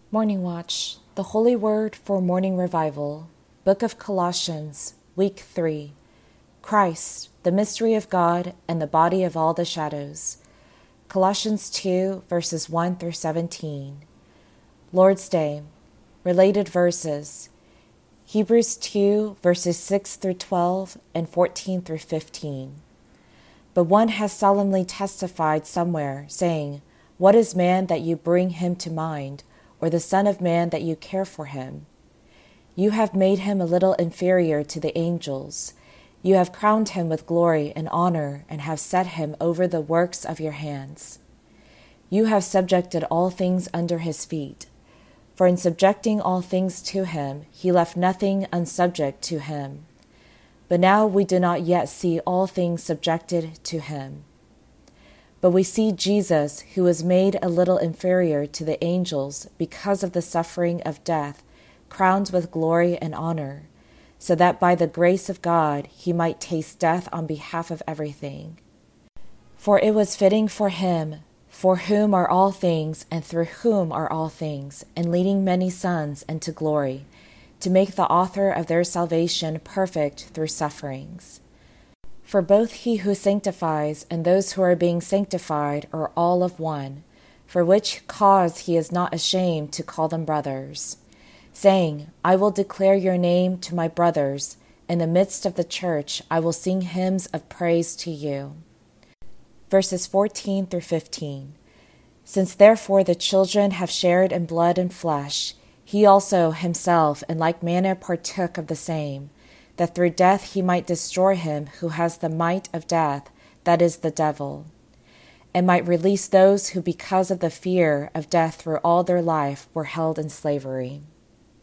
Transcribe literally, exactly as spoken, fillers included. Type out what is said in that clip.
Morning Watch, the Holy Word for Morning Revival, Book of Colossians, Week three. Christ, the mystery of God and the body of all the shadows. Colossians two, verses one through seventeen. Lord's Day, related verses. Hebrews two, verses six through twelve and fourteen through fifteen. But one has solemnly testified somewhere, saying, "What is man that you bring him to mind, or the Son of Man that you care for him? You have made him a little inferior to the angels. You have crowned him with glory and honor, and have set him over the works of your hands. You have subjected all things under his feet. For in subjecting all things to him, he left nothing unsubject to him. But now we do not yet see all things subjected to him. But we see Jesus, who was made a little inferior to the angels because of the suffering of death, crowned with glory and honor, so that by the grace of God he might taste death on behalf of everything. For it was fitting for him, for whom are all things, and through whom are all things, and leading many sons into glory, to make the author of their salvation perfect through sufferings. For both he who sanctifies and those who are being sanctified are all of one, for which cause he is not ashamed to call them brothers, saying, I will declare your name to my brothers. In the midst of the church I will sing hymns of praise to you. Verses fourteen through fifteen. Since therefore the children have shared in blood and flesh, he also himself in like manner partook of the same, that through death he might destroy him who has the might of death, that is, the devil, and might release those who because of the fear of death through all their life were held in slavery.